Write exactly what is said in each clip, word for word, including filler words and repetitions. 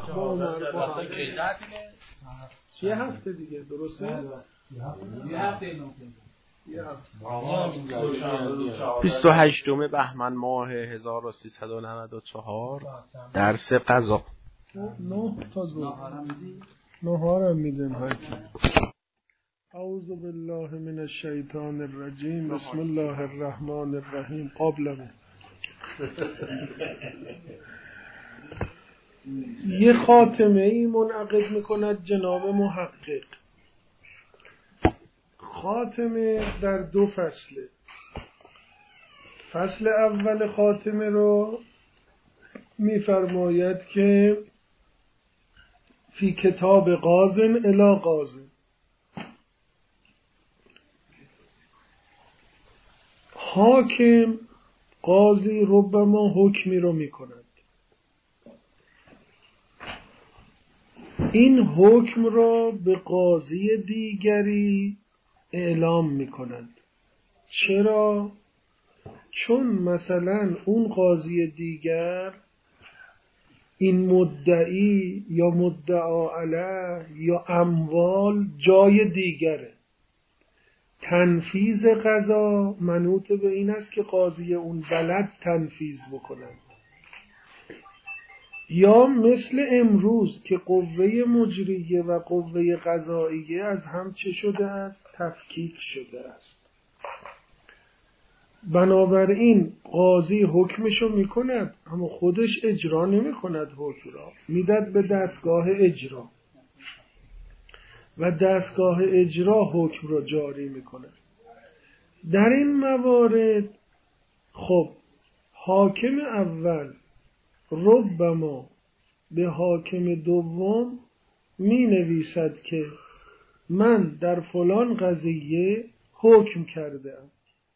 با عمر با هم چه هفته دیگه درسته؟ یه هفته اینو بیست و هشتم بهمن ماه هزار و سیصد و نود و چهار درس قضا. نه تا دو نهارم میدن هایت. اعوذ بالله من الشیطان الرجیم بسم الله الرحمن الرحیم. قابلمه یه خاتمه ای منعقد میکند جناب محقق. خاتمه در دو فصله. فصل اول خاتمه رو میفرماید که فی کتاب قاضٍ الی قاضٍ، حاکم قاضی ربما حکمی رو میکند، این حکم را به قاضی دیگری اعلام میکند. چرا؟ چون مثلا اون قاضی دیگر این مدعی یا مدعا علیه یا اموال جای دیگره، تنفیذ قضا منوط به این است که قاضی اون بلد تنفیذ بکنند. یا مثل امروز که قوه مجریه و قوه قضاییه از هم چه شده است؟ تفکیک شده است. بنابراین قاضی حکمشو میکند اما خودش اجرا نمیکند، حکم را میداد به دستگاه اجرا و دستگاه اجرا حکم را جاری میکند. در این موارد خب حاکم اول ربما به حاکم دوم می نویسد که من در فلان قضیه حکم کردم.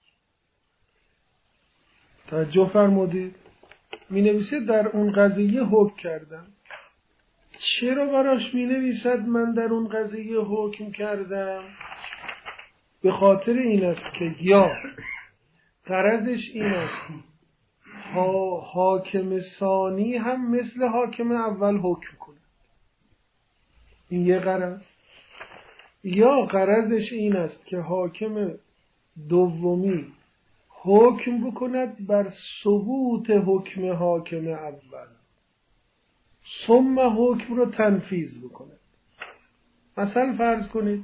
توجه فرمودید؟ می نویسد در اون قضیه حکم کردم. چرا براش می نویسد من در اون قضیه حکم کردم؟ به خاطر این است که یا غرضش این است ها حاکم ثانی هم مثل حاکم اول حکم کنه، این یه غرض. یا غرضش این است که حاکم دومی حکم بکند بر ثبوت حکم حاکم اول، ثم حکم رو تنفیذ بکند. مثلا فرض کنید،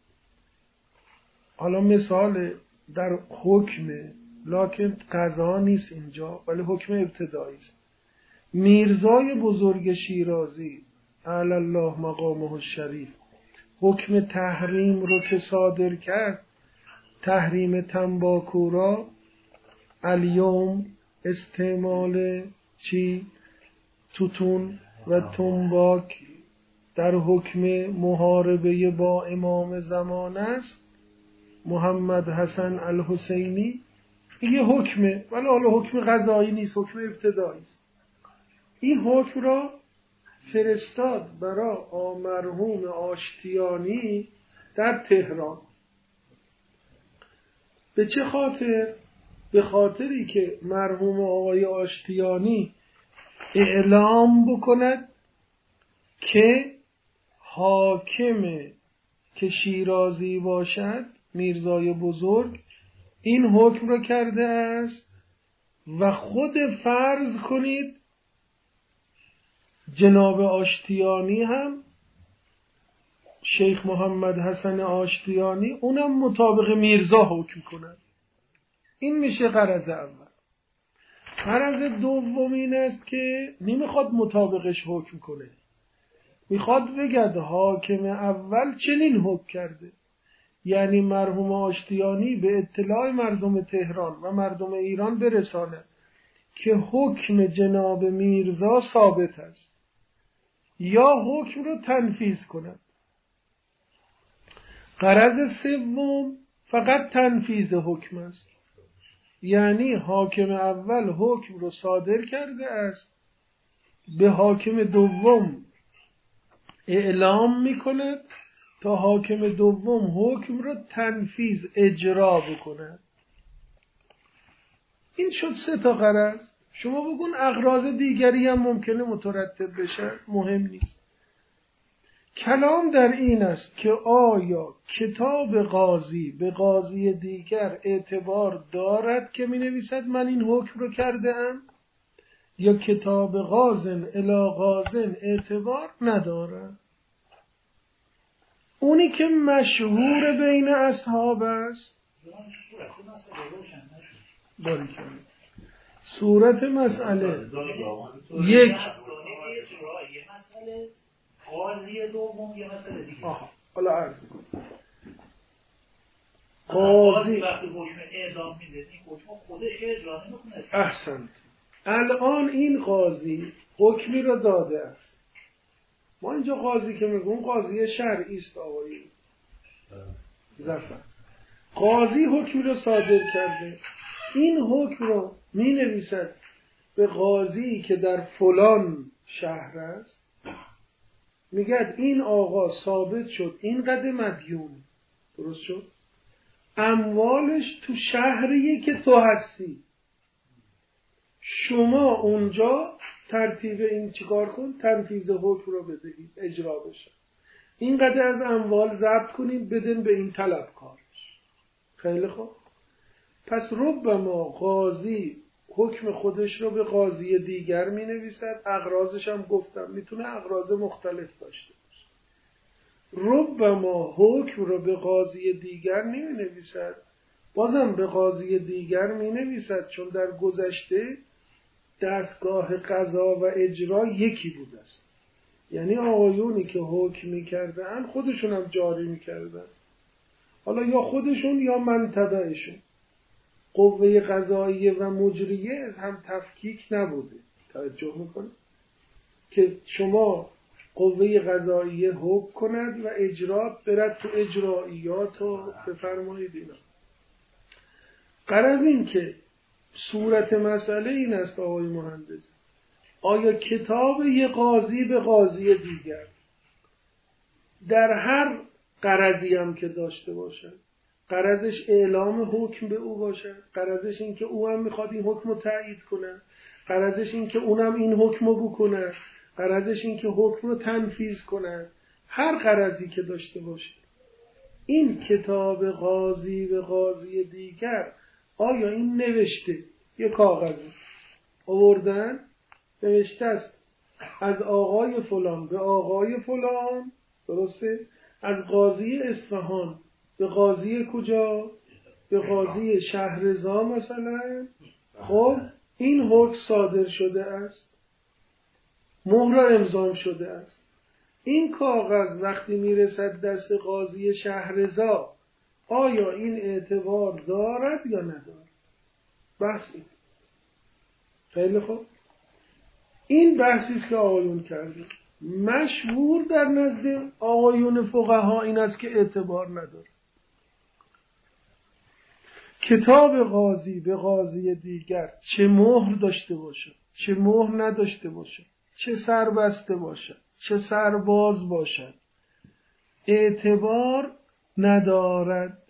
حالا مثال در حکم لکن قضا نیست اینجا ولی حکم ابتدایی است. میرزای بزرگ شیرازی اعلی الله مقامه الشریف حکم تحریم رو که صادر کرد، تحریم تنباکو را الیوم استعمال چی؟ توتون و تنباک در حکم محاربه با امام زمان است، محمد حسن الحسینی. این حکمه ولی حالا حکم قضایی نیست، حکم ابتدایی است. این حکم را فرستاد برای مرحوم آشتیانی در تهران. به چه خاطر؟ به خاطری که مرحوم آقای آشتیانی اعلام بکند که حاکم که شیرازی باشد، میرزای بزرگ، این حکم را کرده است و خود فرض کنید جناب آشتیانی هم، شیخ محمد حسن آشتیانی، اونم مطابق میرزا حکم کند. این میشه غرض اول. غرض دوم این است که نمیخواد مطابقش حکم کنه، میخواد بگد حاکم اول چنین حکم کرده، یعنی مرحوم آشتیانی به اطلاع مردم تهران و مردم ایران برسانه که حکم جناب میرزا ثابت است، یا حکم رو تنفیذ کند. غرض سوم فقط تنفیذ حکم است، یعنی حاکم اول حکم رو صادر کرده است، به حاکم دوم اعلام میکند تا حاکم دوم حکم رو تنفیذ اجرا بکند. این شد سه تا غرض. شما بگون اغراض دیگری هم ممکنه مترتب بشن، مهم نیست. کلام در این است که آیا کتاب قاضی به قاضی دیگر اعتبار دارد که می نویسد من این حکم رو کرده ام، یا کتاب قاضن الی قاضن اعتبار ندارد. اونی که مشهور بین اصحاب است باریکلا. صورت مسئله یک قاضی دوم یه مسئله دیگه. آها حالا عرض می‌کنم. قاضی وقتی حکم اعدام میده این حکم خودش که اجرا نمی‌کنه. احسنت. الان این قاضی حکمی رو داده است. ما اینجا قاضی که میگیم قاضی شرعی است آقای ظفر. قاضی حکمی رو صادر کرده. این حکم رو می نویسد به قاضی که در فلان شهر است، میگه این آقا ثابت شد اینقدر مدیون، درست شد، اموالش تو شهریه که تو هستی، شما اونجا ترتیب این چیکار کن، تنفیذ حکم رو بدهید اجرا بشه، اینقدر از اموال ضبط کنید بدن به این طلبکارش. خیلی خوب. پس ربما قاضی حکم خودش رو به قاضی دیگر می نویسد، اغراضش هم گفتم میتونه اغراض مختلف داشته باشه. ربما حکم رو به قاضی دیگر نمی نویسد، بازم به قاضی دیگر می نویسد چون در گذشته دستگاه قضا و اجرا یکی بود است. یعنی آقایونی که حکم می کردن خودشون هم جاری می کردن، حالا یا خودشون یا منطبعشون. قوه قضاییه و مجریه از هم تفکیک نبوده. توجه میکنه که شما قوه قضاییه حکم کند و اجرا برد تو اجراییات و بفرمایید اینا. غرض این که صورت مسئله این است آقای مهندس، آیا کتاب یه قاضی به قاضی دیگر در هر غرضی هم که داشته باشه، غرضش اعلام حکم به او باشه، غرضش این که او هم میخواد این حکم رو تایید کنه، غرضش این که اونم این حکم رو بکنه، غرضش این که حکم رو تنفیذ کنه، هر غرضی که داشته باشه، این کتاب قاضی به قاضی دیگر آیا این نوشته یه کاغذی آوردن نوشته است از آقای فلان به آقای فلان، درسته؟ از قاضی اصفهان به قاضی کجا؟ به قاضی شهرضا مثلا. خب این حکم صادر شده است، مهر امضا شده است. این کاغذ وقتی میرسد دست قاضی شهرضا آیا این اعتبار دارد یا ندارد؟ بحث این. خیلی خوب. این بحثی است که آقایون کردیم. مشهور در نزد آقایون فقها این است که اعتبار نداره. کتاب قاضی به قاضی دیگر چه مهر داشته باشه، چه مهر نداشته باشه، چه سربسته باشه، چه سرباز باشد، اعتبار ندارد.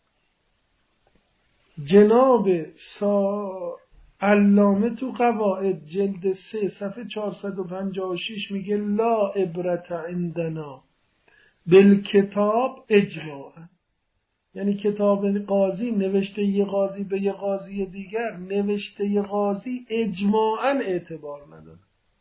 جناب سا علامه تو قواعد جلد سه صفحه چهارصد و پنجاه و شش میگه لا عبرت عندنا بالکتاب اجماعا. یعنی کتاب قاضی نوشته یه قاضی به یه قاضی دیگر نوشته یه قاضی اجماعا اعتبار نداره.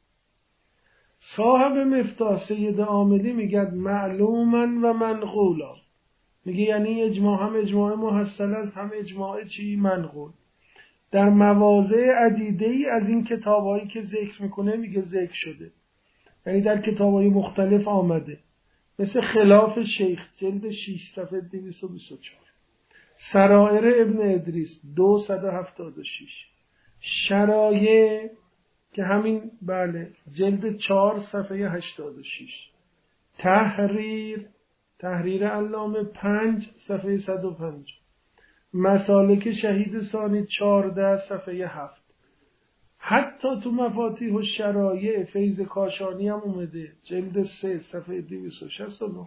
صاحب مفتاح سید عاملی میگه معلوما و منقولا، میگه یعنی اجماع هم اجماع محصل است هم اجماع چی منقول. در مواضع عدیده‌ای از این کتابایی که ذکر میکنه میگه ذکر شده، یعنی در کتابای مختلف آمده، مثل خلاف شیخ جلد شش صفحه دویست و بیست و چهار، سرائر ابن ادریس دویست و هفتاد و شش، شرایع که همین بله جلد چهار صفحه هشتاد و شش، تحریر تحریر علامه پنج صفحه صد و پنج، مسالک شهید ثانی چهارده صفحه هفت، حتی تو مفاتیح و شرایع فیض کاشانی هم اومده جلد سه صفحه دویست و شصت و نه.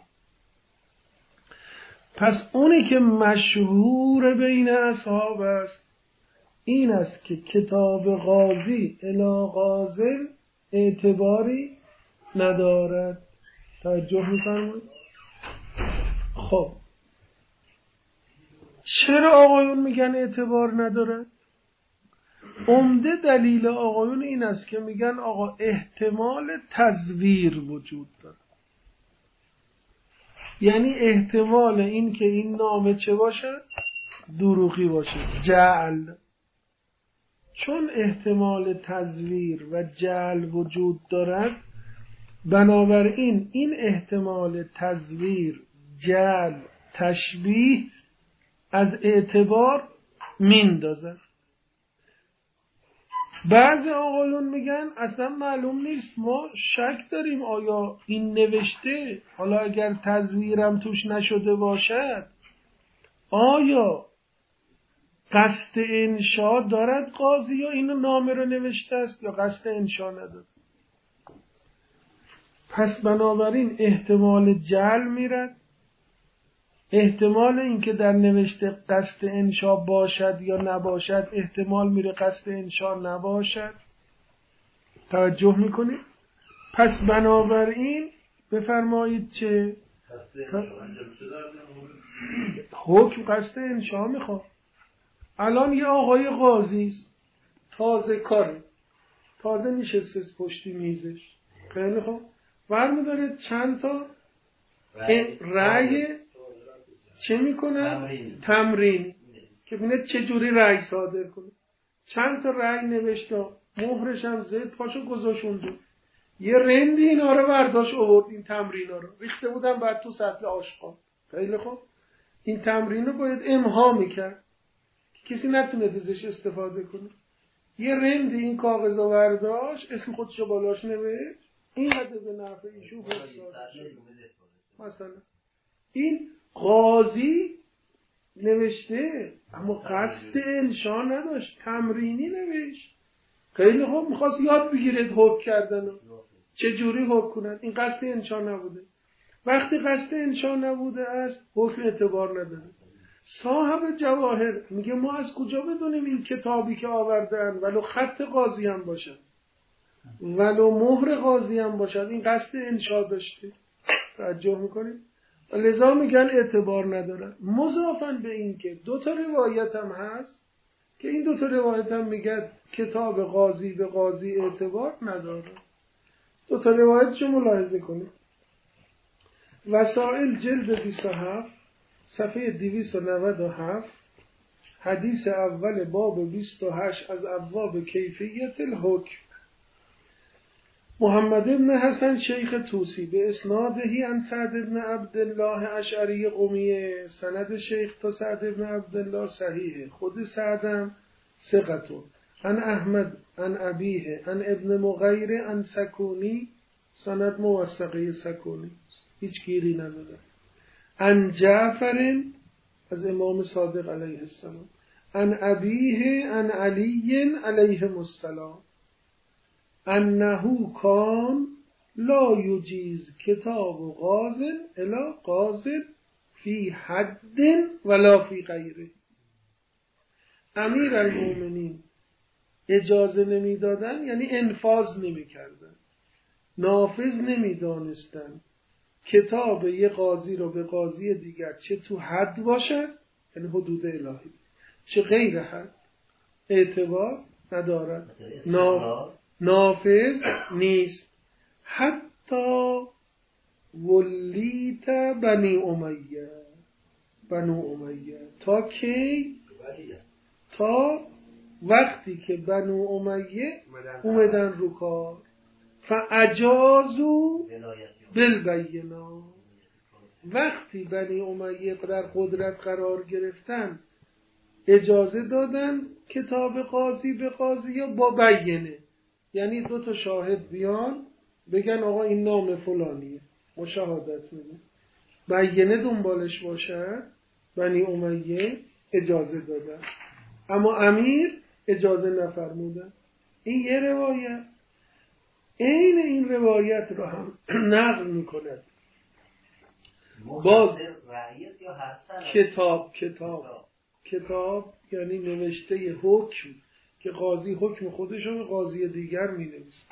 پس اونی که مشهور بین اصحاب است این است که کتاب قاضی الی غازل اعتباری ندارد. توجه می‌فرمایید؟ خب چرا آقایون میگن اعتبار ندارد؟ عمده دلیل آقایون این است که میگن آقا احتمال تزویر وجود داره. یعنی احتمال این که این نامه چه باشه؟ دروغی باشه، جعل. چون احتمال تزویر و جعل وجود دارد، بنابراین این احتمال تزویر، جعل، تشبیه از اعتبار میندازن. بعضی آقایون میگن اصلا معلوم نیست، ما شک داریم آیا این نوشته، حالا اگر تزویرم توش نشده باشد، آیا قصد انشا دارد قاضی یا این نامه رو نوشته است یا قصد انشا ندارد. پس بنابراین احتمال جعل میرد، احتمال اینکه در نوشته قصد انشا باشد یا نباشد احتمال میره قصد انشا نباشد. توجه میکنید؟ پس بنابراین بفرمایید چه حکم قصد انشا میخواد. الان یه آقای قاضی است، تازه کاره، تازه نشسته پشتی میزش، خیلی خوب، برمی‌داره چند تا رأی چه میکنه؟ تمرین, تمرین. که بینه چجوری رأی صادر کنه. چند تا رأی نوشته، مهرش هم زد، پاشو گذاشونده. یه رندی اینا رو برداشت آورد، این تمرین ها رو ریخته بودن بعد تو سطل آشغال. خیلی خوب، این تمرین رو باید امها میکرد که کسی نتونه ازش استفاده کنه. یه رندی این کاغذ رو برداشت، اسم خودش رو بالاش نوشت، این قدر به نفع ایشون حکم صادر شد. مثلا این قاضی نوشته اما قصد انشا نداشت، تمرینی نوشت. خیلی خوب، میخواست یاد بگیرید حکم کردن، چجوری حکم کنند. این قصد انشا نبوده. وقتی قصد انشا نبوده است حکم اعتبار نداره. صاحب جواهر میگه ما از کجا بدونیم این کتابی که آوردن ولو خط قاضی هم باشد، ولو مهر قاضی هم باشد، این قصد انشا داشته. توجه میکنیم؟ لذا میگن اعتبار نداره. مضافاً به این که دو تا روایت هم هست که این دو تا روایت هم میگن کتاب قاضی به قاضی اعتبار نداره. دو تا روایتشو ملاحظه کنید. وسائل جلد بیست و هفت صفحه دویست و نود و هفت، حدیث اول باب بیست و هشت از ابواب کیفیت الحکم. محمد ابن حسن شیخ توسی به اسنادهی عن سعد ابن عبدالله اشعری قمیه، سند شیخ تا سعد ابن عبدالله صحیحه، خود سعدم ثقتون، عن احمد عن ابیه عن ابن مغیر عن سکونی، سند موثقه سکونی، هیچ گیری نداره. عن جعفر از امام صادق علیه السلام، عن ابیه عن علی علیه السلام، انه کان لا یجیز کتاب غازل الا غازل فی حد ولا فی غیره. امیر المومنین اجازه نمیدادن، یعنی انفاذ نمیکردن، نافذ نمیدانستن کتاب یه قاضی رو به قاضی دیگر چه تو حد باشه، یعنی حدود الهی، چه غیر حد، اعتبار ندارد، نافذ نیست. حتی ولیت بنی امیه، بنو امیه، تا کی؟ تا وقتی که بنو امیه اومدن رو کار، فاجازو بالبینا، وقتی بنی امیه در قدرت قرار گرفتن اجازه دادن کتاب قاضی به قاضی یا با بینه، یعنی دو تا شاهد بیان بگن آقا این نام فلانیه، مشاهدت میده، بینه دنبالش باشه. بنی امیه اجازه دادن اما امیر اجازه نفرمودن. این یه روایت. این این روایت رو هم نقل میکنه باز کتاب کتاب کتاب یعنی نوشته حکم که قاضی حکم خودش رو به قاضی دیگر می‌نویسه.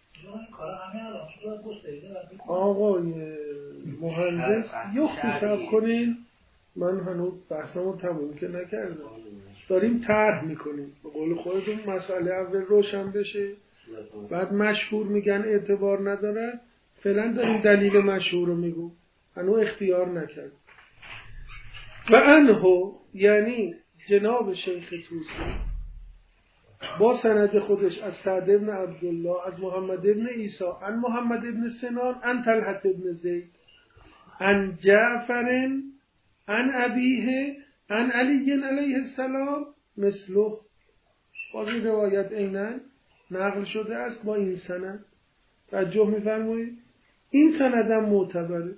آقای مهندس یه حساب کنین، من هنوز بحثمو تموم که نکردم، داریم طرح میکنیم. به قول خودتون مسئله اول روشن بشه، بعد مشهور میگن اعتبار نداره، فعلا داریم دلیل مشهور رو میگو، هنوز اختیار نکرد. و انهو یعنی جناب شیخ طوسی با سند خودش از سعد ابن عبدالله از محمد ابن عیسی عن محمد ابن سنان عن طلحة ابن زید عن جعفر عن ابیه عن علی علیه السلام مثله، باز این روایت عیناً نقل شده است با این سند. توجه می‌فرمایید این سندم معتبره.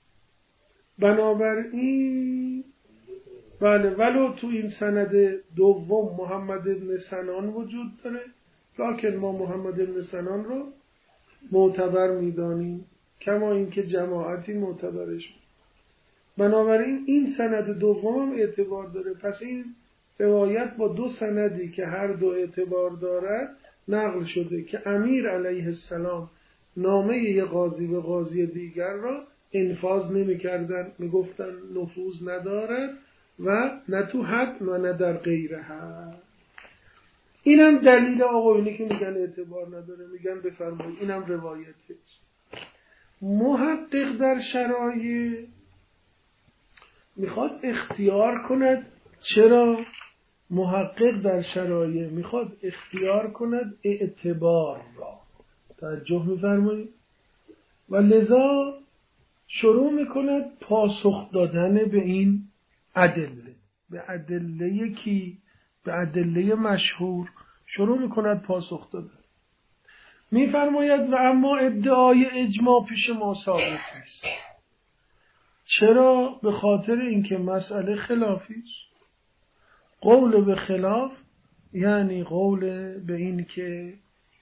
بنابراین بله ولو تو این سند دوم محمد ابن سنان وجود داره، لکن ما محمد ابن سنان رو معتبر میدانیم، کما اینکه جماعتی معتبرش بود. بنابراین این سند دوم هم اعتبار داره. پس این روایت با دو سندی که هر دو اعتبار دارد نقل شده که امیر علیه السلام نامه یه قاضی به قاضی دیگر را انفاذ نمی کردن، می گفتن نفوذ ندارد و نه تو حد و نه در غیر حد. اینم دلیل آقایونی که میگن اعتبار نداره، میگن بفرمایید اینم روایتش. محقق در شرایع میخواد اختیار کند. چرا؟ محقق در شرایع میخواد اختیار کند اعتبار را. توجه میفرمایید؟ و لذا شروع میکند پاسخ دادن به این ادله، به ادله کی؟ به ادله مشهور شروع میکند پاسخ دادن. میفرماید و اما ادعای اجماع پیش ما ثابت است. چرا؟ به خاطر اینکه مسئله خلافی است. قول به خلاف یعنی قول به این که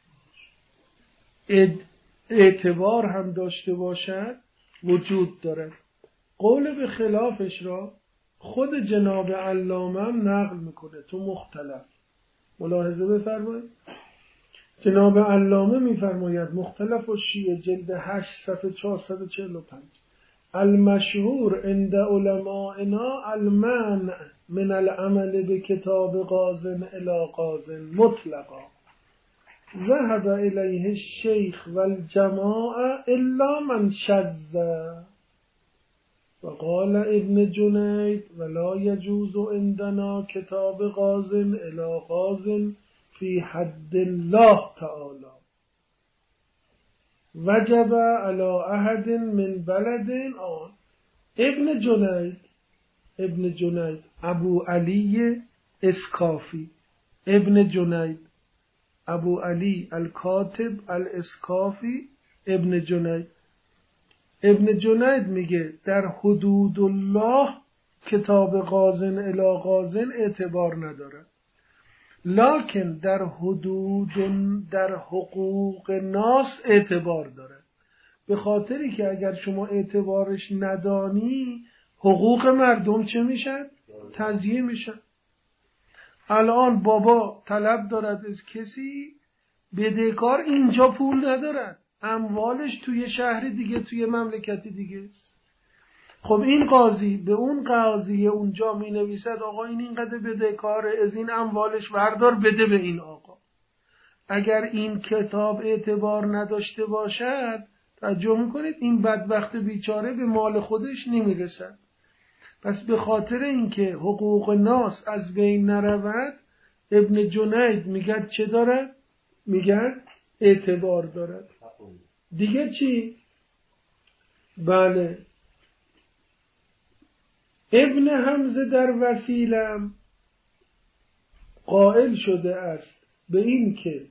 اعتبار هم داشته باشد وجود دارد. قول به خلافش را خود جناب علامه هم نقل میکنه تو مختلف. ملاحظه بفرمایید. جناب علامه میفرماید مختلف و شیعه جلد هشت صفحه چهارصد و چهل و پنج المشهور عند علمائنا المنع من العمل بکتاب قاضٍ الی قاضٍ مطلقا ذهب الیه الشیخ والجماعه الا من شذ و قال ابن جنید ولا يجوز عندنا کتاب قاضٍ الی قاضٍ فی حد الله تعالی وجب علی احد من بلد آن. ابن جنید ابن جنید ابو علی اسکافی، ابن جنید ابو علی الکاتب الاسکافی ابن جنید ابن جنید میگه در حدود الله کتاب قاضٍ الی قاضٍ اعتبار نداره، لکن در حدود در حقوق ناس اعتبار داره. به خاطری که اگر شما اعتبارش ندانی حقوق مردم چه میشن؟ تضییع میشن. الان بابا طلب دارد از کسی، بدهکار اینجا پول ندارد، اموالش توی شهر دیگه توی مملکت دیگه است. خب این قاضی به اون قاضی اونجا می نویسد آقا این اینقدر بدهکاره، از این اموالش بردار بده به این آقا. اگر این کتاب اعتبار نداشته باشد توجه میکنید این بدبخت بیچاره به مال خودش نمیرسد. پس به خاطر اینکه حقوق ناس از بین نرود ابن جنید میگه چه دارد؟ میگه اعتبار دارد. دیگه چی؟ بله ابن حمزه در وسیلم قائل شده است به این که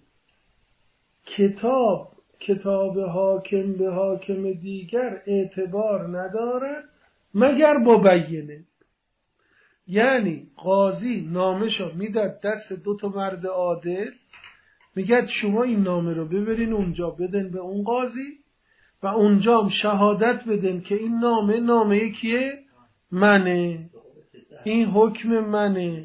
کتاب کتاب حاکم به حاکم دیگر اعتبار ندارد مگر با بینه. یعنی قاضی نامشو میداد دست دو تا مرد عادل، میگه شما این نامه رو ببرین اونجا بدن به اون قاضی و اونجا هم شهادت بدن که این نامه نامه کیه؟ منه. این حکم منه.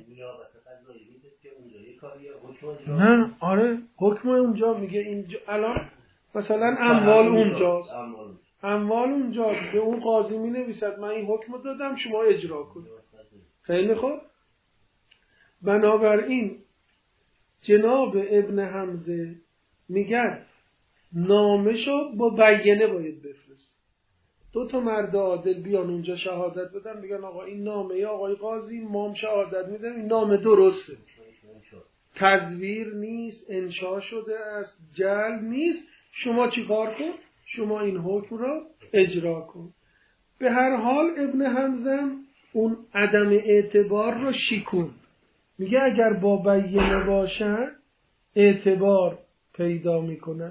نه آره حکم اونجا میگه اینجا الان مثلا اموال اونجاست، اموال اونجاست به اون قاضی می نویسد من این حکم دادم شما اجرا کنید. خیلی خوب. بنابراین جناب ابن حمزه میگن نامشو با بیانه باید بفرست. دو تا مرد عادل بیان اونجا شهادت بدن بگن آقا این نامه آقای قاضی ما هم شهادت میدن این نامه درسته، تزویر نیست، انشا شده است، جعل نیست، شما چی کار کن؟ شما این حکم را اجرا کن. به هر حال ابن حمزه اون عدم اعتبار رو شیکون. میگه اگر با بیانه باشن اعتبار پیدا میکنن.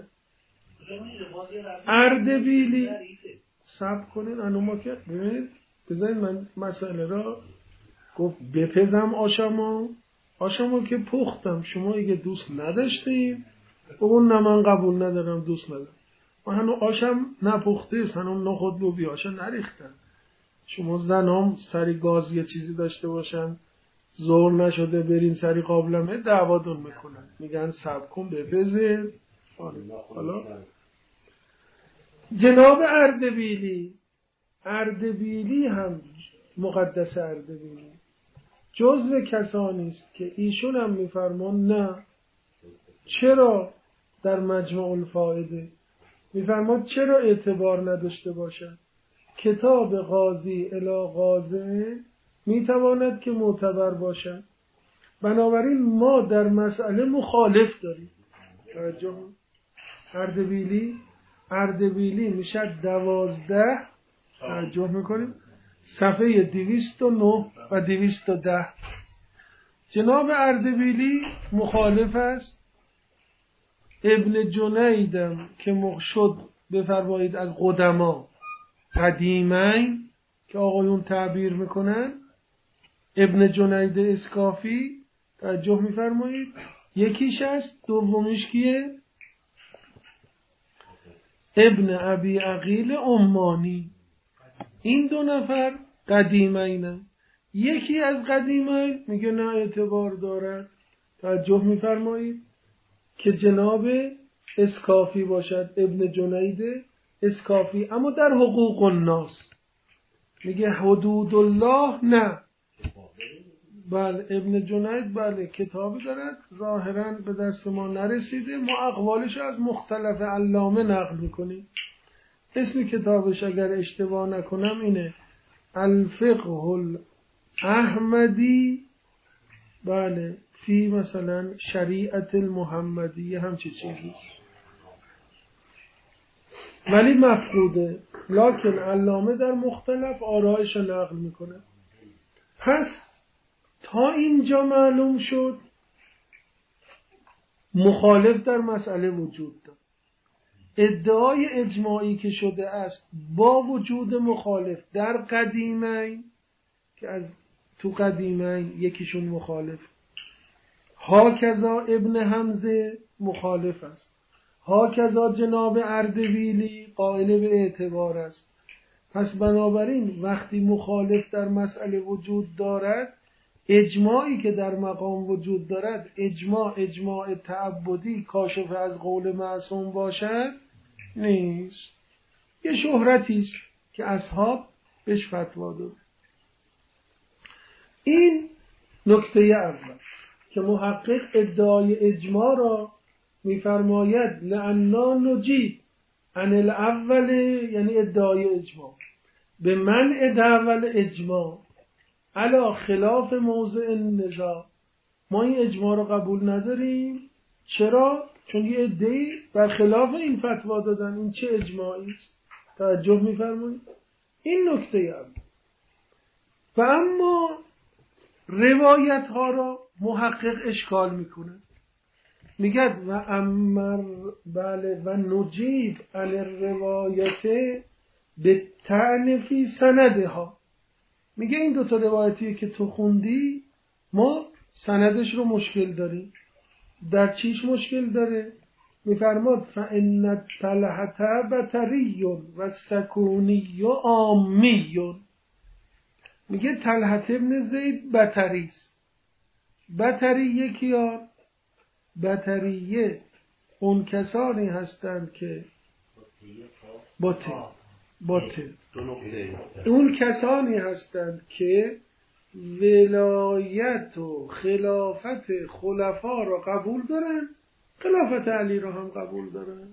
اردبیلی صبر کنین انوما که ببینید بذارید من مسئله را گفت بپزم آشما آشما که پختم شما اگه دوست نداشتیم بگون نه من قبول ندارم دوست ندارم و هنو آشم نپخته است هنو نخود بو بی آشم نریختن. شما زنام سری گاز یه چیزی داشته باشن زور نشده برین سری قابلمه دعوادون میکنن میگن سب کن بپزه. حالا جناب اردبیلی اردبیلی هم مقدس اردبیلی جزو کسانی است که ایشون هم میفرمان نه چرا در مجمع الفائده میفرمان چرا اعتبار نداشته باشد کتاب قاضی الی قاضی میتواند که معتبر باشد. بنابراین ما در مسئله مخالف داریم. توجه اردبیلی اردبیلی میشه دوازده توجه میکنیم صفحه دویست و نه و دویست و ده. جناب اردبیلی مخالف است. ابن جنیدم که مخشد بفرمایید از قدما قدیمین که آقایون تعبیر میکنن ابن جنید اسکافی توجه میفرمایید یکیش است دومیش کیه؟ ابن ابی عقیل عمانی. این دو نفر قدیمینن. یکی از قدیمین میگه نه اعتبار دارد. توجه میفرمایید که جناب اسکافی باشد ابن جنید اسکافی اما در حقوق الناس میگه حدود الله نه. بله ابن جنید بله کتابی دارد ظاهرا به دست ما نرسیده ما اقوالش از مختلف علامه نقل میکنیم. اسم کتابش اگر اشتباه نکنم اینه الفقه الاحمدی بله فی مثلا شریعت المحمدی همچه چیزیست ولی مفقوده لکن علامه در مختلف آرایش نقل میکنه. پس تا اینجا معلوم شد مخالف در مسئله وجود دارد. ادعای اجماعی که شده است با وجود مخالف در قدیمین که از تو قدیمین یکیشون مخالف هاکذا ابن حمزه مخالف است هاکذا جناب اردبیلی قائل به اعتبار است. پس بنابراین وقتی مخالف در مسئله وجود دارد اجماعی که در مقام وجود دارد اجماع اجماع تعبدی کاشف از قول معصوم باشد نیست. یه شهرتی است که اصحاب بهش فتوا داد. این نکته اول که محقق ادعای اجماع را میفرماید لعنا نجیب عن الاول یعنی ادعای اجماع به منع دعوی اجماع علا خلاف موضع النزاع. ما این اجماع را قبول نداریم. چرا؟ چون یه عده‌ای بر خلاف این فتوا دادن. این چه اجماعی است؟ توجه می‌فرمایید؟ این نکته اول. و اما روایت ها را محقق اشکال میکنه. میگه و امر بله و نجیب عن روایت به تعنفی سنده ها. میگه این دوتا روایتی که تو خوندی ما سندش رو مشکل داریم. در چیش مشکل داره؟ میفرماد فإن الطلحة بطری و سکونی و عامی. میگه طلحة ابن زید بطریست. بطریه کیا؟ بطریه اون کسانی هستند که باته باته اون کسانی هستند که ولایت و خلافت خلفا را قبول دارن، خلافت علی را هم قبول دارن.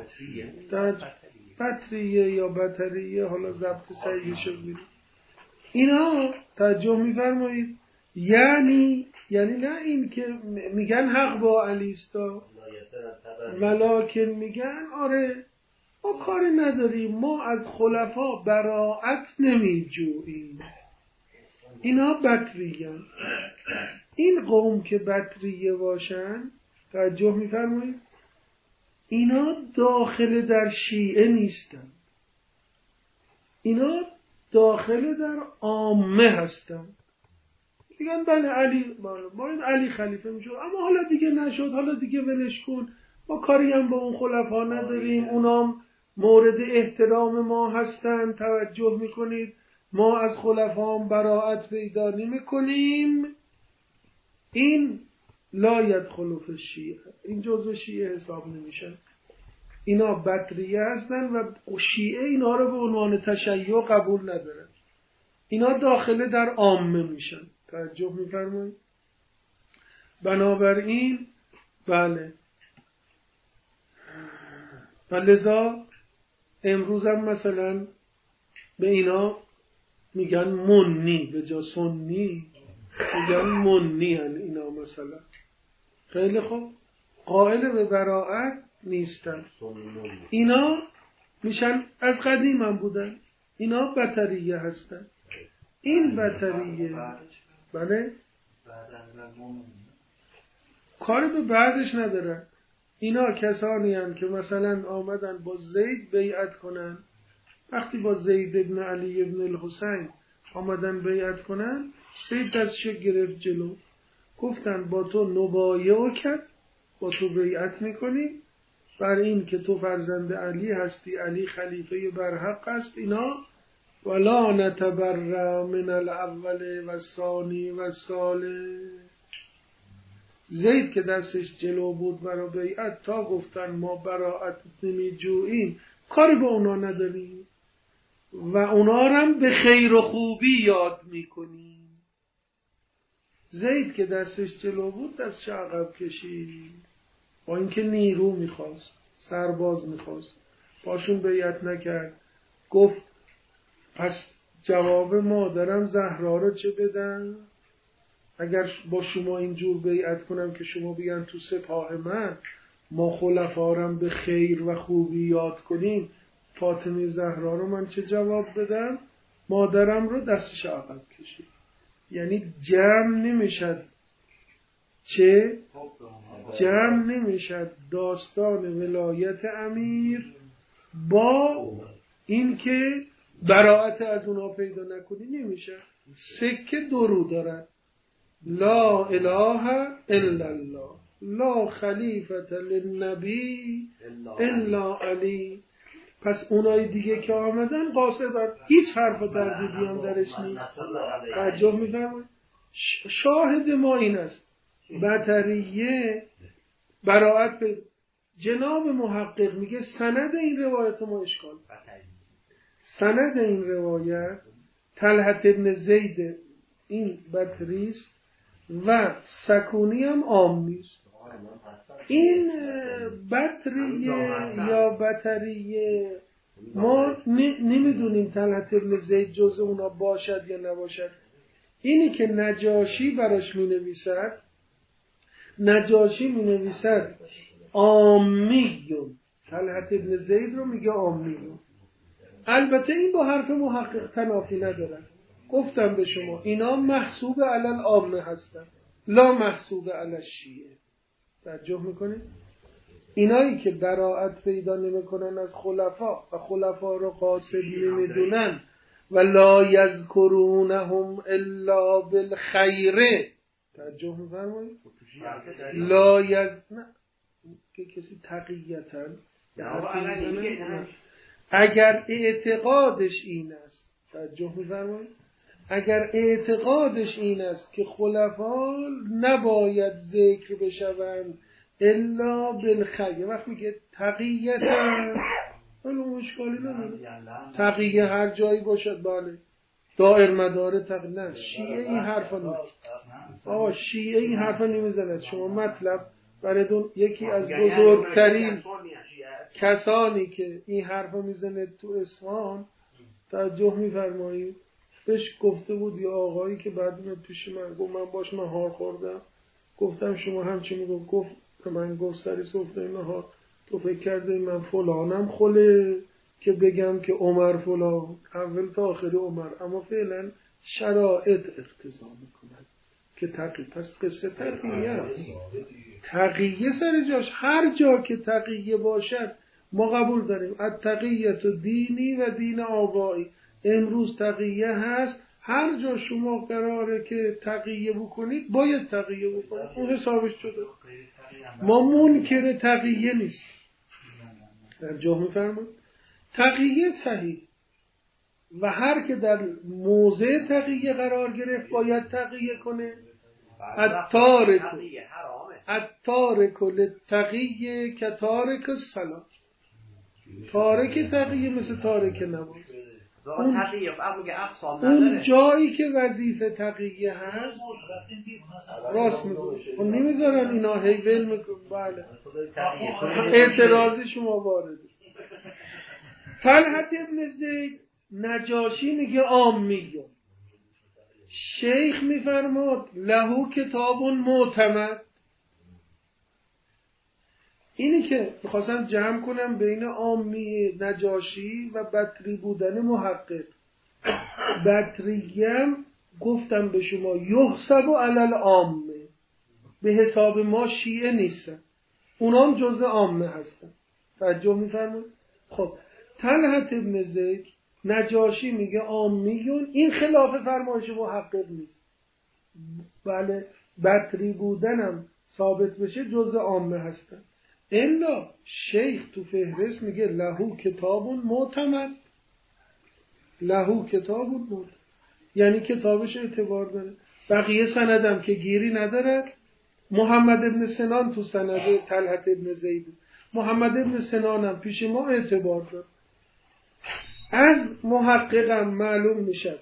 بطریه یا بطریه، حالا ضبط صحیحش رو ببینید. اینا توجه می‌فرمایید، یعنی یعنی نه این که میگن حق با علی است، ولکن میگن آره ما کاری نداریم، ما از خلفا براءت نمیجوییم. اینا بطریه. این قوم که بطریه باشن توجه می‌فرمایید، اینا داخل در شیعه نیستن، اینا داخل در عامه هستن. میگن بله علی باید علی خلیفه میشد، اما حالا دیگه نشد، حالا دیگه ولش کن، ما کاری هم با اون خلفا نداریم، اونام مورد احترام ما هستن، توجه میکنید ما از خلفا هم براءت پیدا نمیکنیم. این لا یدخل فی الشیعه، این جزء شیعه حساب نمیشن. اینا بطریه هستن و شیعه اینا رو به عنوان تشیع قبول ندارن، اینا داخل در عامه میشن. توجه میفرمایید. بنابراین بله، و لذا امروز هم مثلا به اینا میگن منی به جا سنی، میگن منی هن اینا مثلا. خیلی خوب، قائل به براءت نیستن. اینا میشن از قدیم هم بودن، اینا بطریه هستن. این بطریه بله کاری به بعدش ندارن. اینا کسانی هستند که مثلا آمدن با زید بیعت کنن، وقتی با زید ابن علی ابن الحسین آمدن بیعت کنن، زید دستش گرفت جلو، گفتن با تو نبایع کرد، با تو بیعت میکنی بر این که تو فرزند علی هستی، علی خلیفه برحق است. اینا ولا نتبرأ من الاول و الثانی و الثالث. زید که دستش جلو بود برای بیعت، تا گفتن ما براءت نمیجوییم، کاری با اونا نداریم و اونا هم به خیر و خوبی یاد میکنیم. زید که دستش جلو بود دستش عقب کشید، با اینکه نیرو میخواست، سرباز میخواست، باشون بیعت نکرد. گفت پس جواب مادرم زهرا رو چه بدم؟ اگر با شما اینجور بیعت کنم که شما بیان تو سپاه من، ما خلفارم به خیر و خوبی یاد کنیم، فاطمه زهرا رو من چه جواب بدم؟ مادرم رو دستش عقب کشید. یعنی جمع نمیشد، چه؟ جمع نمیشد داستان ولایت امیر با این که براءت از اونا پیدا نکنی، نمیشه. سکه درو دارن، لا اله الا الله، لا خلیفة للنبی الا علی. پس اونای دیگه که آمدن قاصدن، هیچ حرف و تردیدی هم درش نیست. توجه می‌فرمایید؟ شاهد ما این است، بطریه براءت به جناب محقق میگه سند این روایت ما اشکال، سند این روایت طلحة ابن زید این بطریست و سکونی هم عامیست. این بطریه یا بطریه ما نمیدونیم طلحة ابن زید جز اونا باشد یا نباشد. اینی که نجاشی براش می نویسد، نجاشی می نویسد عامیون، طلحة ابن زید رو میگه عامیون. البته این با حرف محقق تنافی ندارن. گفتم به شما اینا محسوب علی العامه هستن، لا محسوب علی الشیعه. توجه میکنید؟ اینایی که براءت پیدا نمیکنن از خلفا و خلفا رو قاصد نمیدونن و لا یذکرونهم الا بالخیر، توجه میفرمایید؟ لا یز نه که کسی تقیتا اگر اعتقادش این است، توجه میفرمایید؟ اگر اعتقادش این است که خلفا نباید ذکر بشوند الا بالخیر، وقت میگه تقییت ولی مشکلی نداره، تقیه هر جایی باشد، بله دائر مدار تقیه، نه شیعه این حرفا نمیزند. آه شیعه این حرفا نمیزند. شما مطلب براتون یکی از بزرگترین کسانی که این حرفا میزنه تو اصفهان توجه میفرمایید، بهش گفته بود یه آقایی که بعد میاد پیش من، گفت من باش نهار خوردم، گفتم شما همچی میگفت، گفت من گفت سری سفره نهار تو فکر کرده من فلانم خله که بگم که عمر فلان، اول تا آخری عمر، اما فعلا شرایط اقتضا میکنن که تقیه، پس قصه تقیه هست، تقیه سر جاش، هر جا که تقیه باشد ما قبول داریم. التقیه دینی و دین آبایی، امروز تقیه هست، هر جا شما قراره که تقیه بکنید باید تقیه بکنید، اون حسابش شده. ما منکر تقیه نیست، در جا میفرمون تقیه صحیح و هر که در موضع تقیه قرار گرفت باید تقیه کنه. التارک التارک للتقیه که تارک الصلاة، تارک تقیه مثل تارک نماز. اون, اون جایی که وظیفه تقیه هست راست میگه اون نمیذارن اینا هیول میکن. بله اعتراض شما وارده. طلحت ابن زید نجاشی میگه عامیون، شیخ میفرماد لهو کتاب معتمد. اینی که میخواستم جمع کنم بین عامی نجاشی و بطری بودن محقق. بطریم گفتم به شما یحسب علی عامه، به حساب ما شیعه نیستن، اونام جزء عامه هستن. توجه میفرمایید؟ خب طلحت ابن زید نجاشی میگه عامیون، این خلاف فرمایش محقق نیست. بله بطری بودنم ثابت بشه جزء عامه هستن. الا شیخ تو فهرست میگه لهو کتاب معتمد، لهو کتاب معتمد یعنی کتابش اعتبار داره. بقیه سندم که گیری ندارد. محمد ابن سنان تو سند طلحت ابن زید، محمد ابن سنان هم پیش ما اعتبار داره. از محققم معلوم میشه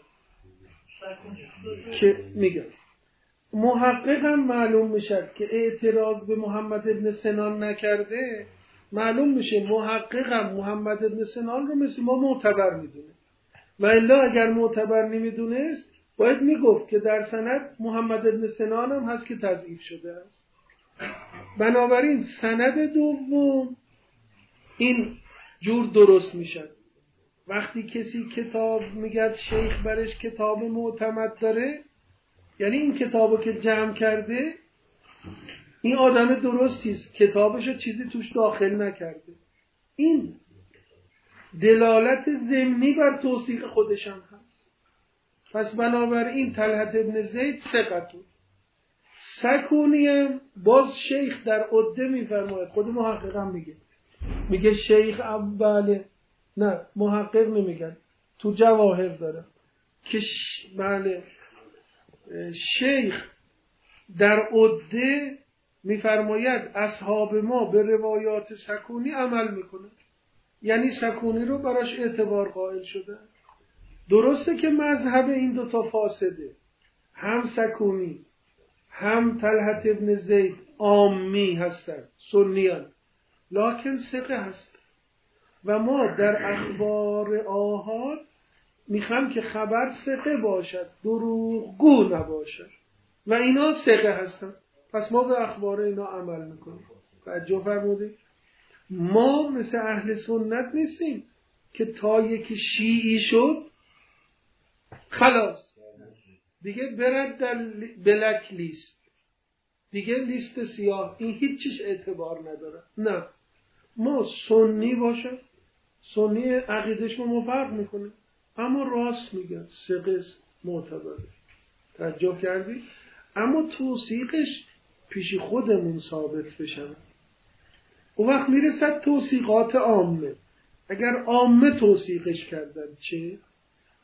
که میگم محققم معلوم میشه که اعتراض به محمد ابن سنان نکرده، معلوم میشه محققم محمد ابن سنان رو مثل ما معتبر میدونه، و الا اگر معتبر نمیدونست باید میگفت که در سند محمد ابن سنان هم هست که تضعیف شده است. بنابراین سند دوم این جور درست میشه. وقتی کسی کتاب میگه شیخ برش کتاب معتمد داره، یعنی این کتابو که جمع کرده این آدم درستیست، کتابشو چیزی توش داخل نکرده. این دلالت ضمنی بر توثیق خودش هم هست. پس بنابراین طلحت ابن زید ثقتون. سکونی هم باز شیخ در عده میفرماید، خود محقق هم میگه میگه شیخ اوله، نه محقق نمیگن، تو جواهر داره که ش... بله شیخ در عده میفرماید اصحاب ما به روایات سکونی عمل میکنه، یعنی سکونی رو براش اعتبار قائل شده. درسته که مذهب این دوتا فاسده، هم سکونی هم طلحت ابن زید عامی هستن، سنیان، لکن ثقه هست. و ما در اخبار آحاد میخوام که خبر ثقه باشد، دروغگو نباشد، و اینا ثقه هستن. پس ما به اخبار اینا عمل میکنیم. توجه فرمودید؟ ما مثل اهل سنت نیستیم که تا یکی شیعی شد خلاص دیگه برد در بلک لیست، دیگه لیست سیاه، این هیچیش اعتبار نداره. نه، ما سنی باشد، سنی عقیدش ما فرق میکنه، اما راست میگن، ثقه معتبره. تعجب کردی؟ اما توثیقش پیش خودمون ثابت بشه. اون وقت میرسد توثیقات عامه. اگر عامه توثیقش کردن چه؟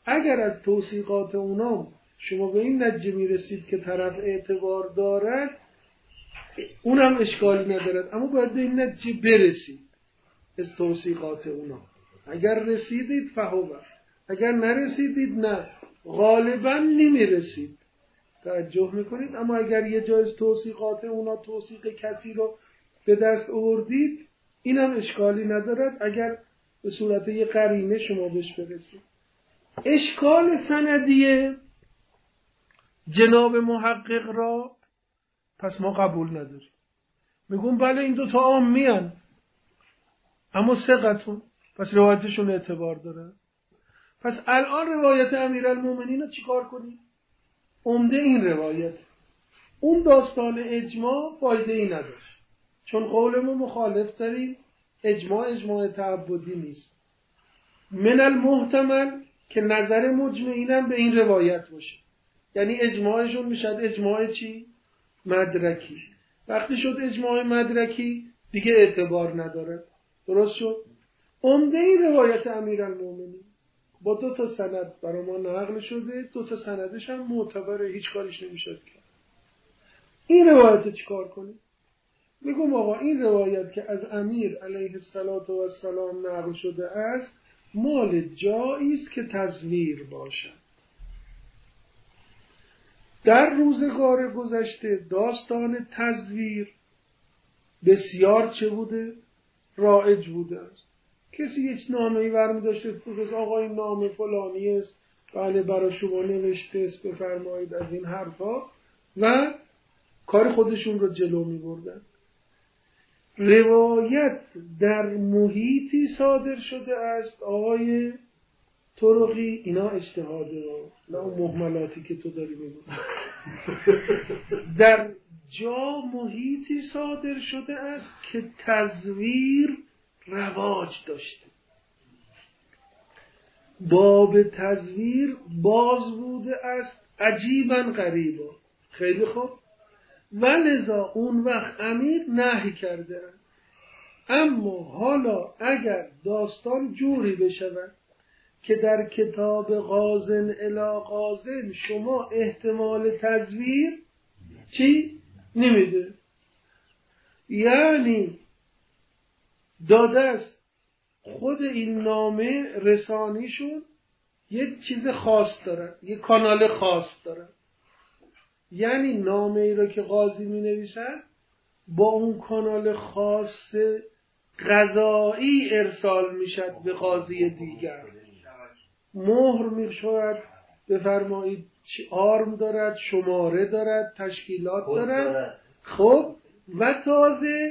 اگر از توثیقات اونا شما به این نتیجه میرسید که طرف اعتبار دارد، اونم اشکالی ندارد، اما باید به این نتیجه برسید از توثیقات اونا. اگر رسیدید فهو، اگر نرسیدید نه، غالبا نمیرسید. توجه میکنید؟ اما اگر یه جای از توثیقات اونا توثیق کسی رو به دست آوردید، اینم اشکالی ندارد اگر به صورت یه قرینه شما بهش برسید. اشکال سندیه جناب محقق را پس ما قبول نداریم. میگون بله این دوتا عامی هن، اما ثقتون، پس روایتشون اعتبار داره. پس الان روایت امیرالمومنین رو چی کار کنیم؟ عمده این روایت. اون داستان اجماع فایده ای نداشت، چون قولمون مخالف داریم، اجماع اجماع تعبدی نیست. من المحتمل که نظر مجمعینم به این روایت باشه، یعنی اجماعشون میشد اجماع چی؟ مدرکی. وقتی شد اجماع مدرکی دیگه اعتبار نداره. درست شد؟ عمده این روایت امیرالمومنین با دو تا سند برای ما نقل شده، دو تا سندش هم معتبره، هیچ کارش نمیشد کرد. این روایت چیکار کنیم؟ میگم آقا این روایت که از امیر علیه السلام نقل شده است، مال جایی است که تزویر باشد. در روزگار گذشته داستان تزویر بسیار چه بوده؟ رایج بوده است. کسی یک نامه‌ای برمی داشته بگه آقا این نامه فلانی است، بله برای شما نوشته است، بفرمایید از این حرفا، و کار خودشون رو جلو می بردن. روایت در محیطی صادر شده است آقای طرقی، اینا اجتهاده رو نه اون مهملاتی که تو داری میگو. در جا محیطی صادر شده است که تزویر رواج داشته. باب تزویر باز بوده است عجیباً غریبا. خیلی خوب، ولذا اون وقت امیر نهی کرده. اما حالا اگر داستان جوری بشود که در کتاب غازن الی غازن شما احتمال تزویر چی؟ نمیده، یعنی داده است خود این نامه رسانیشون یک چیز خاص دارن، یک کانال خاص دارن، یعنی نامه ای رو که قاضی می نویسن با اون کانال خاص قضایی ارسال می شد به قاضی دیگر، مهر می شود، بفرمایید آرم دارد، شماره دارد، تشکیلات دارد. خب و تازه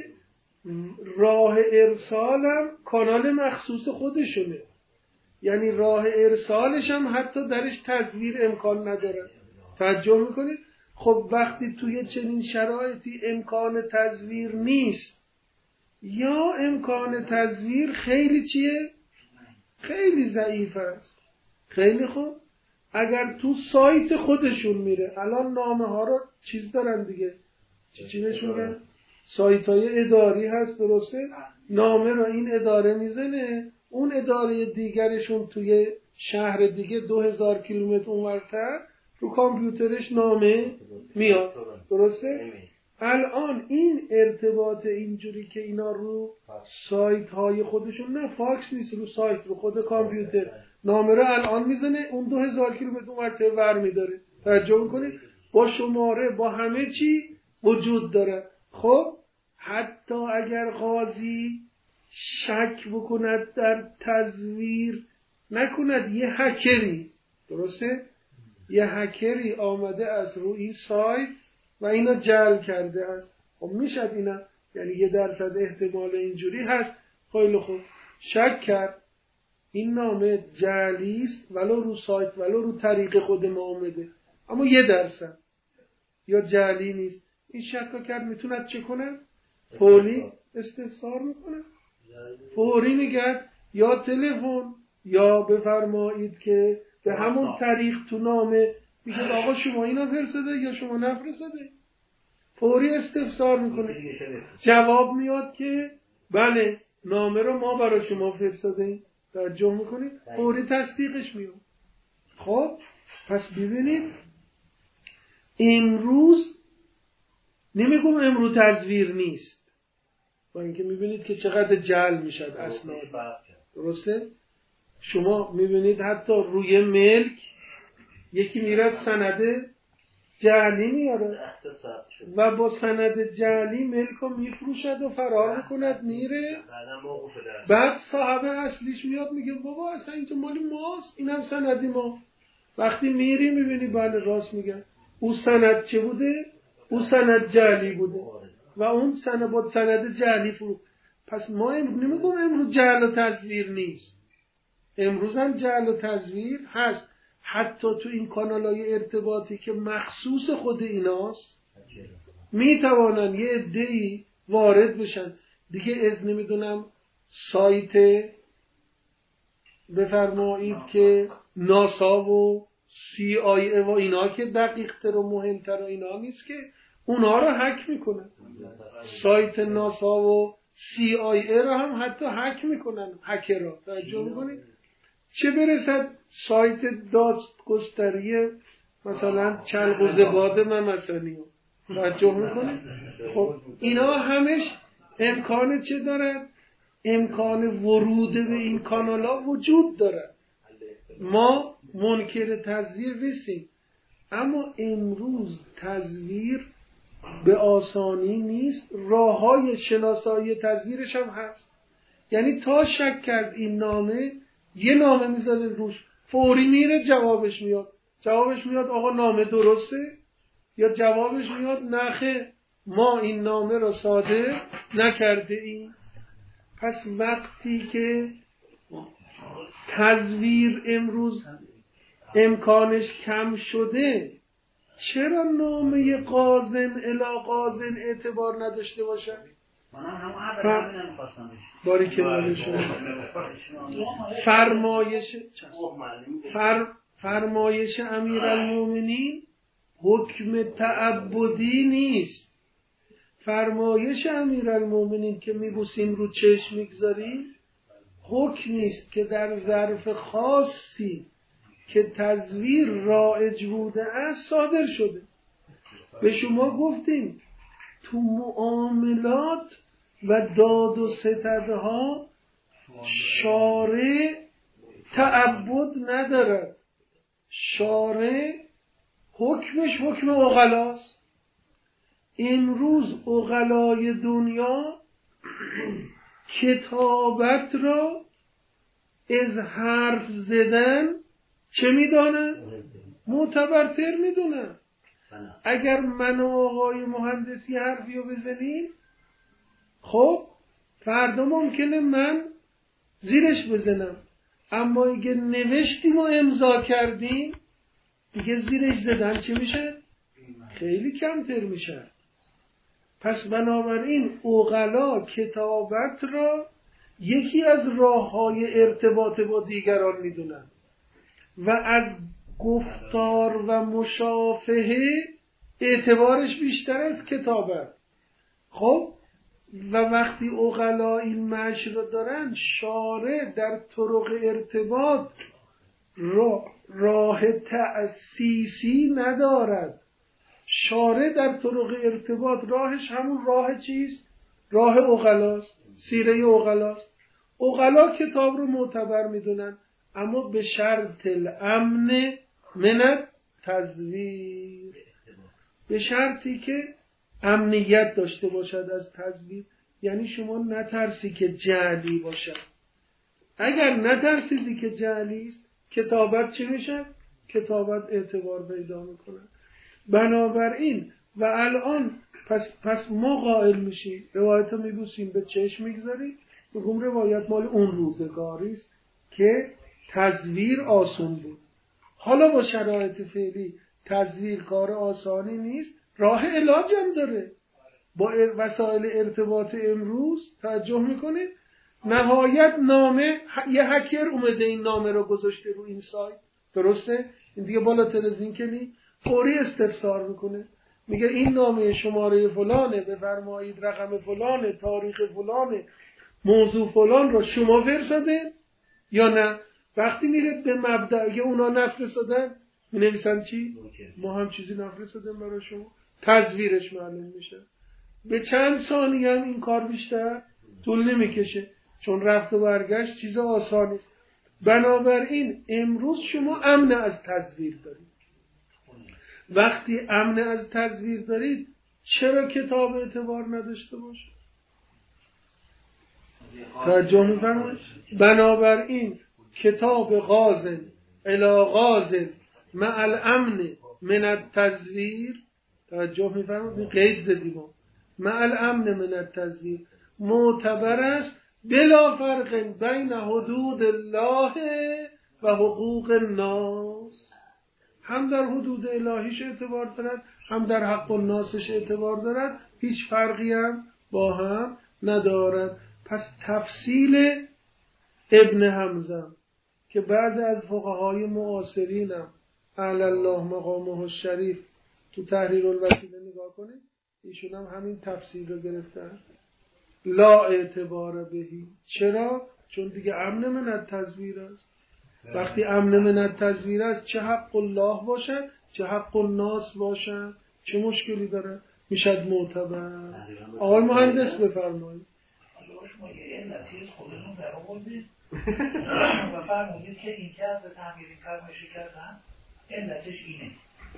راه ارسالم کانال مخصوص خودشونه، یعنی راه ارسالش هم حتی درش تزویر امکان نداره. توجه میکنید؟ خب وقتی توی چنین شرایطی امکان تزویر نیست یا امکان تزویر خیلی چیه؟ خیلی ضعیف است. خیلی خوب، اگر تو سایت خودشون میره، الان نامه ها رو چیز دارن دیگه، چی چی بهش میگن؟ سایت های اداری هست، درسته؟ نامه رو این اداره میزنه، اون اداره دیگرشون توی شهر دیگه دو هزار کیلومتر اونورتر رو کامپیوترش نامه میاد، درسته؟ الان این ارتباط اینجوری که اینا رو سایت های خودشون، نه فاکس نیست، رو سایت رو خود کامپیوتر نامه رو الان میزنه، اون دو هزار کیلومتر اونورتر ور میداره. توجه میکنید؟ با شماره با همه چی وجود داره. خب حتی اگر قاضی شک بکند در تزویر، نکند یه هکری، درسته؟ یه هکری آمده از روی این سایت و اینا جعل کرده است، خب میشد اینا، یعنی یه درصد احتمال اینجوری هست. خیلی خوب، شک کرد این نامه جعلی است، ولو رو سایت ولو رو طریق خود ما آمده، اما یه درصد یا جعلی نیست، این شک کرد، میتوند چه کنه؟ فوری استفسار میکنه، فوری میگه یا تلفن یا بفرمایید که به همون طریق تو نامه میگه آقا شما اینا فرستاده یا شما نفرستاده. فوری استفسار میکنه، جواب میاد که بله نامه رو ما برای شما فرستادیم. توجه میکنید؟ فوری تصدیقش میاد. خب پس ببینید امروز نمیگم امروز تزویر نیست، با اینکه میبینید که چقدر جعل میشد اسناد. درسته؟ شما میبینید حتی روی ملک یکی میرد سند جعلی میاره و با سند جعلی ملک رو میفروشد و فرار میکند میره. بعد صاحب اصلیش میاد میگه بابا اصلا اینجا مالی ماست، این هم سندی ما. وقتی میری میبینی بله راست میگن. او سند چه بوده؟ او سند جعلی بوده و اون سند با سند جعلی فرو. پس ما نمیگم امروز جعل و تزویر نیست، امروز هم جعل و تزویر هست. حتی تو این کانال‌های ارتباطی که مخصوص خود ایناست میتوانن یه عده‌ای وارد بشن دیگه. از نمیدونم سایت بفرمایید که ناسا و سی آی ای و اینا که دقیق تر و مهمتر و اینا نیست که اونا رو هک میکنن. سایت ناسا و سی آی ای رو هم حتی هک میکنن هکرها. توجه میکنید؟ چه برسد سایت دادگستری مثلا چلق و زباد ممسانی. توجه میکنید؟ خب اینا همش امکان چه دارد؟ امکان ورود به این کانال ها وجود دارد. ما منکر تزویر نیستیم، اما امروز تزویر به آسانی نیست. راه های شناسایی تزویرش هم هست. یعنی تا شک کرد این نامه، یه نامه میذاره روش، فوری میره جوابش میاد. جوابش میاد آقا نامه درسته، یا جوابش میاد نخه ما این نامه را صادر نکرده ایم. پس وقتی که تزویر امروز امکانش کم شده، چرا نامه قاضن الی قاضن اعتبار نداشته باشه؟ باری که فرمایش فر فرمایش امیرالمومنین حکم تعبدی نیست. فرمایش امیرالمومنین که میبوسیم رو چشم میگذاریم حکم نیست که در ظرف خاصی که تزویر رایج بوده است صادر شده. به شما گفتیم تو معاملات و داد و ستدها شارع تعبد ندارد. شارع حکمش حکم عقلاست. امروز عقلای دنیا کتابت را از حرف زدن چه میدانن؟ معتبرتر میدونن. اگر من و آقای مهندسی حرفی رو بزنیم، خب فردا ممکنه من زیرش بزنم، اما اگه نوشتیم و امضا کردیم دیگه زیرش زدن چه میشه؟ خیلی کمتر میشه. پس بنابراین عقلا کتابت را یکی از راه‌های ارتباط با دیگران میدونن و از گفتار و مشافهه اعتبارش بیشتر از کتابت. خب و وقتی عقلا این معنی رو دارن، شارع در طرق ارتباط راه, راه تأسیسی ندارد. شارع در طرق ارتباط راهش همون راه چیست؟ راه عقلاست، سیره عقلاست. عقلا کتاب رو معتبر میدونن، اما به شرط الامن من تزویر، به شرطی که امنیت داشته باشد از تزویر. یعنی شما نترسی که جعلی باشد. اگر نترسیدی که جعلی است، کتابت چی میشه؟ کتابت اعتبار پیدا میکنه. بنابراین و الان پس, پس ما قائل میشیم، روایت رو میبوسیم به چشم میگذاریم، بگم روایت مال اون روزگاری است که تزویر آسون بود. حالا با شرایط فعلی تزویر کار آسانی نیست، راه علاج هم داره. با وسایل ارتباط امروز توجه میکنه، نهایت نامه یه هکر اومده این نامه رو گذاشته رو این سایت، درسته؟ این دیگه بالاتر از این که نی، فوری استفسار میکنه، میگه این نامه شماره فلانه، بفرمایید رقم فلانه، تاریخ فلانه، موضوع فلان رو شما فرستادین یا نه؟ وقتی میره به مبدأ، اگه اونا نفرستادن می نویسن چی؟ ما هم چیزی نفرستادن برای شما، تزویرش معلوم میشه. به چند ثانیه هم این کار بیشتر طول نمیکشه، چون رفت و برگشت چیز آسانی است. بنابراین امروز شما امن از تزویر دارید. وقتی امن از تزویر دارید چرا کتاب اعتبار نداشته باشه؟ توجه می‌فرمایید؟ بنابراین کتاب غازن الی غازن مع الامن من التزویر، توجه می‌فرمایید؟ قید زدیم مع الامن من التزویر معتبر است بلا فرق بین حدود الله و حقوق الناس. هم در حدود الهیش اعتبار دارد، هم در حق الناسش اعتبار دارد، هیچ فرقی هم با هم ندارد. پس تفصیل ابن حمزم که بعضی از فقهای معاصرینم اعلی الله مقامه الشریف تو تحریر الوسیله نگاه کنید، ایشون هم همین تفسیر رو گرفتن، لا اعتبار بهی. چرا؟ چون دیگه امن من التزویر است. وقتی امن من التزویر است چه حق الله باشد چه حق الناس باشد چه مشکلی داره؟ میشد معتبر. آقای مهندس بفرمایید. شما یه علتی خودتون در آوردید و فرمودید که این که از تعمیر این فرمایشی کردن علتش اینه.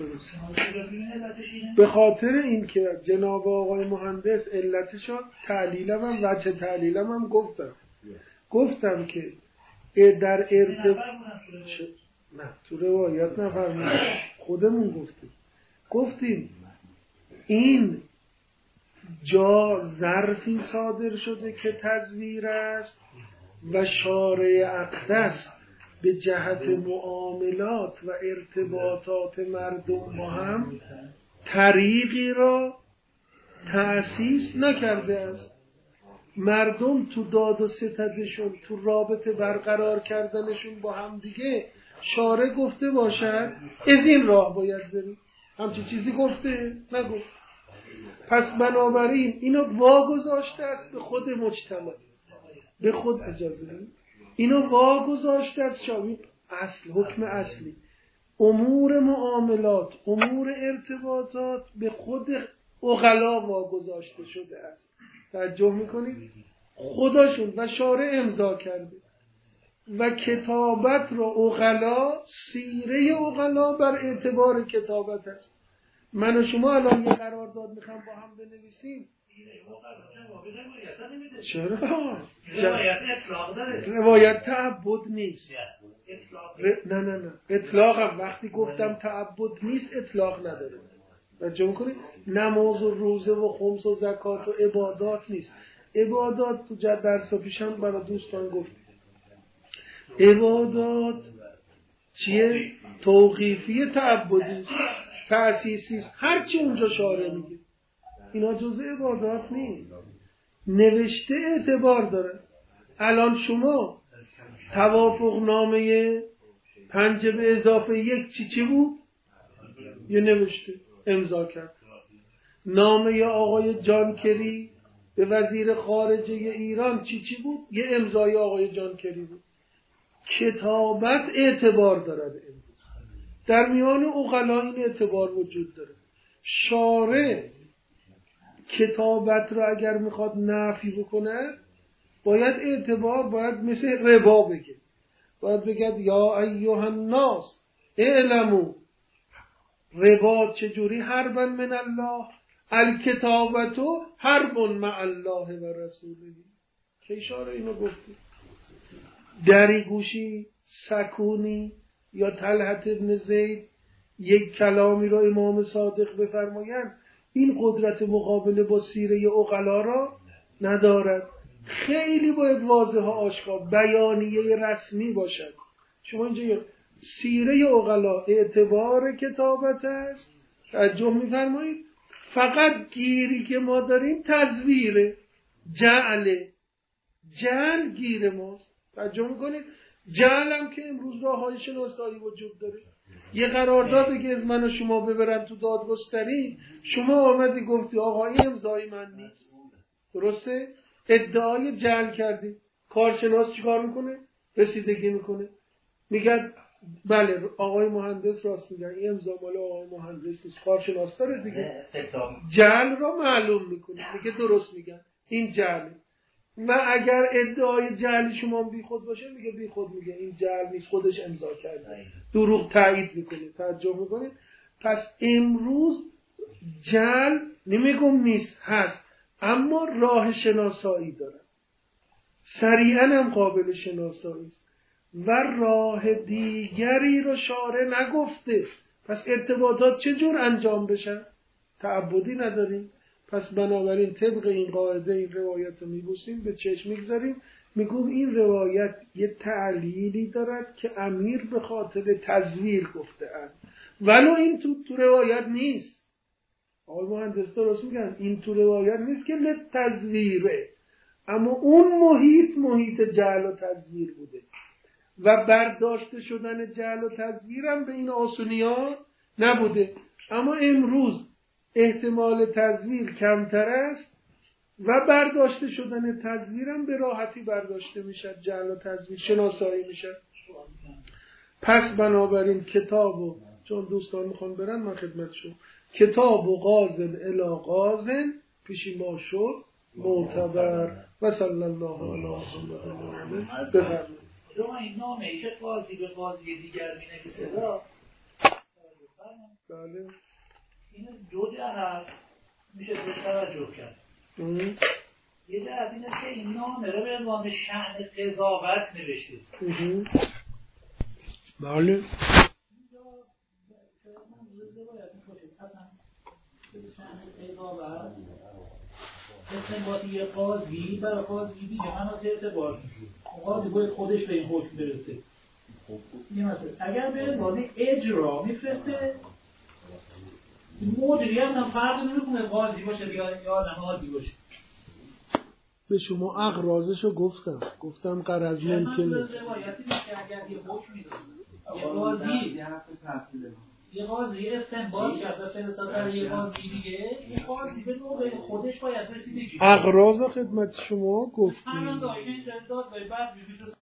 به خاطر اینکه جناب آقای مهندس علتشو تعلیلم هم وجه تعلیلم هم گفتم گفتم که در ارتباط نه تو روایت نفرمایید، خودمون گفتیم گفتیم این جا ظرفی صادر شده که تزویر است و شارع اقدس به جهت معاملات و ارتباطات مردم با هم طریقی را تأسیس نکرده است. مردم تو داد و ستدشون، تو رابطه برقرار کردنشون با هم دیگه شارع گفته باشد از این راه باید بریم، همچی چیزی گفته نگفت. پس بنابراین اینو واگذاشته است به خود مجتمع، به خود اجازه بدید اینو واگذاشته است شامل اصل حکم اصلی امور معاملات امور ارتباطات به خود عقلا واگذاشته شده است. توجه میکنید؟ خودشون و شارع امضا کرده و کتابت را عقلا، سیره عقلا بر اعتبار کتابت است. من و شما الان یه قرارداد میخوام با هم بنویسیم، چرا؟ روایت اطلاق داره، روایت تعبد نیست. ر... نه نه نه اطلاق هم وقتی گفتم تعبد نیست اطلاق نداره. توجه کنید؟ نماز و روزه و خمس و زکات و عبادات نیست. عبادات تو جد درس پیشم برای دوستان گفتیم عبادات چیه؟ توقیفی تعبدی تأسیسی است، هرچی اونجا شارع میگه اینا جزء عبادات نیست. نوشته اعتبار داره. الان شما توافق نامه پنج به اضافه یک چی چی بود؟ یه نوشته امضا کرد. نامه آقای جان کری به وزیر خارجه ایران چی چی بود؟ یه امضای آقای جان کری بود. کتابت اعتبار دارد. در میان عقلا این اعتبار وجود داره. شارع کتابت را اگر میخواد نفی بکنه باید اعتبار باید مثل ربا بگه، باید بگه یا ایها الناس اعلموا ربا چجوری حربا من الله الکتابتو حرب مع الله و رسوله. که اشاره اینو گفته. دری گوشی سکونی یا طلحت ابن زید یک کلامی را امام صادق بفرمایند این قدرت مقابله با سیره عقلا را ندارد. خیلی باید واضح و آشکار بیانیه رسمی باشد. شما اینجا سیره عقلا اعتبار کتابت است، توجه می‌فرمایید؟ فقط گیری که ما داریم تزویره، جعل جعل گیر ماست. توجه می‌کنید؟ جعل هم که امروز راه‌های شناسایی وجود داره. یه قراردادی که از من و شما ببرن تو دادگستری، شما آمدی گفتی آقا این امضای من نیست، درسته؟ ادعای جعل کردی. کارشناس چیکار میکنه؟ رسیدگی میکنه. میگن بله آقای مهندس راست میگن، این امضا مال آقای مهندس نیست، کارشناس داره دیگه، جعل را معلوم میکنه، میگه درست میگن این جعل. و اگر ادعای جعل شما بی خود باشه میگه بی خود، میگه این جعل نیست، خودش امضا کرده، دروغ تایید میکنه. توجه میکنه؟ پس امروز جعل نمیگم نیست، هست، اما راه شناسایی داره، سریعا هم قابل شناسایی است و راه دیگری رو شارع نگفته. پس ارتباطات چجور انجام بشن؟ تعبدی نداریم. پس بنابراین طبق این قاعده این روایت رو میبوسیم، به چشم میگذاریم، میگم این روایت یه تعلیلی دارد که امیر به خاطر تزویر گفته اند، ولو این تو, تو روایت نیست. آقای مهندس درست میگن این تو روایت نیست که لتزویره، اما اون محیط محیط جعل و تزویر بوده و برداشته شدن جعل و تزویرم به این آسونی‌ها نبوده. اما امروز احتمال تزویر کمتر است و برداشته شدن تزویرم به راحتی برداشته میشه، جعل و تزویر شناسایی میشه. پس بنابراین کتابو، چون دوستان میخوان برن من خدمتشون، کتابو غازن الی غازن پیشی ما شد معتبر و صلی الله علیه و محمد. بفرمایید. شما این نامه که قاضی به قاضی دیگر می نویسه بله این دو جهت میشه به توجه کرد. یه جهت اینه که این نامه رو به عنوان شأن قضاوت نوشته. بله استنباطی یه قاضی برای قاضی دیگه مناطق اعتبار نیست. قاضی باید خودش به این حکم برسه. این مثلا اگر به عنوان اجرا میفرسته، مجریت هم فرق نمیکنه قاضی باشه یا آدم عادی باشه. به شما اغراضشو گفتم گفتم غرض ممکنه. من روایتی نیست که اگر یه حکم میداد یه قاضی یه قاضی استنباط کرد و فرستاد برای یه قاضی دیگه، یه قاضی به نوبه خودش باید رسیدگی. اغراض خدمت شما گفتیم. همون دایی که این داد باید بعد